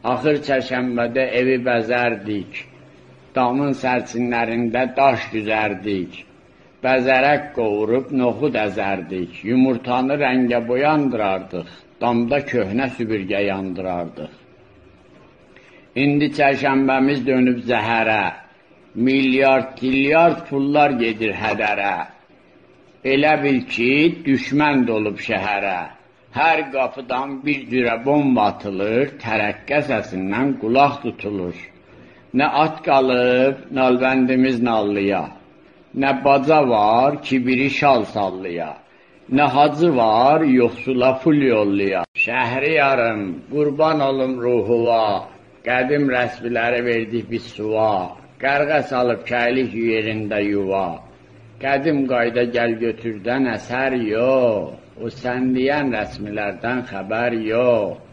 Axır çərşənbədə evi bəzərdik, damın sərçinlərində daş düzərdik, bəzərək qovurub noxud əzərdik, yumurtanı rəngə boyandırardıq, damda köhnə süpürgə yandırardıq. İndi çərşənbəmiz dönüb zəhərə, milyard, tilyard pullar gedir hədərə. Elə bil ki, düşmən dolub şəhərə. Hər qapıdan bir cürə bomba atılır, tərəqqə səsindən qulaq tutulur. Nə at qalıb, nalbəndimiz nallıya, nə baca var ki, biri şal sallıya, nə hacı var, yoxsula pul yolluya. Şəhri yarım, qurban olum ruhuva, qədim rəsmiləri verdik biz suva, qərqə salıb kəylik yerində yuva. Qədim qayda gəl götürdən əsər yox, o sən deyən rəsmilərdən xəbər yox.